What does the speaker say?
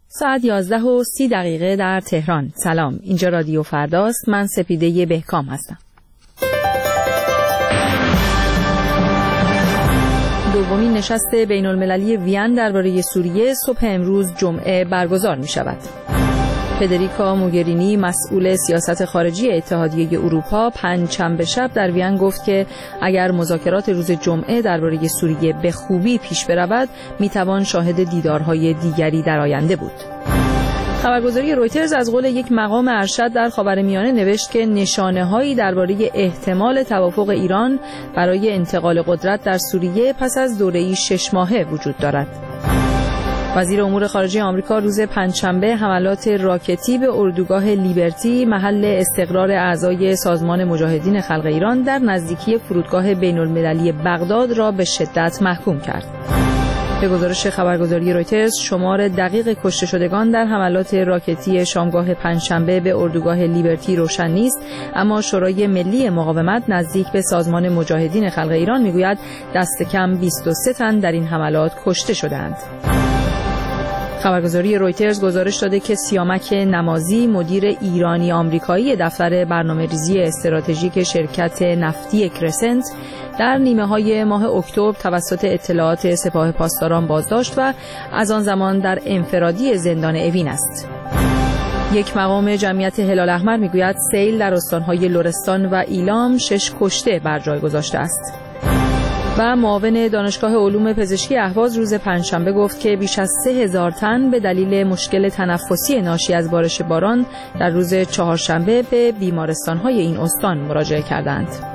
ساعت 11:30 در تهران. سلام، اینجا رادیو فرداست. من سپیده بهکام هستم. دومین نشست بین المللی وین درباره سوریه صبح امروز جمعه برگزار می شود. فدریکا موگرینی مسئول سیاست خارجی اتحادیه اروپا پنجشنبه شب در وین گفت که اگر مذاکرات روز جمعه درباره سوریه به خوبی پیش برود میتوان شاهد دیدارهای دیگری در آینده بود. خبرگزاری رویترز از قول یک مقام ارشد در خاورمیانه نوشت که نشانه‌هایی درباره احتمال توافق ایران برای انتقال قدرت در سوریه پس از دوره‌ای 6 ماهه وجود دارد. وزیر امور خارجه آمریکا روز پنجشنبه حملات راکتی به اردوگاه لیبرتی محل استقرار اعضای سازمان مجاهدین خلق ایران در نزدیکی فرودگاه بین‌المللی بغداد را به شدت محکوم کرد. به گزارش خبرگزاری رویترز شمار دقیق کشته شدگان در حملات راکتی شامگاه پنجشنبه به اردوگاه لیبرتی روشن نیست، اما شورای ملی مقاومت نزدیک به سازمان مجاهدین خلق ایران میگوید دست کم 23 تن در این حملات کشته شدند. خبرگزاری رویترز گزارش داده که سیامک نمازی مدیر ایرانی آمریکایی دفتر برنامه‌ریزی استراتژیک شرکت نفتی کرسنت در نیمه‌های ماه اکتبر توسط اطلاعات سپاه پاسداران بازداشت و از آن زمان در انفرادی زندان اوین است. یک مقام جمعیت هلال احمر میگوید سیل در استان‌های لرستان و ایلام 6 کشته بر جای گذاشته است. و معاون دانشگاه علوم پزشکی اهواز روز پنجشنبه گفت که بیش از 3000 تن به دلیل مشکل تنفسی ناشی از بارش باران در روز چهارشنبه به بیمارستان‌های این استان مراجعه کردند.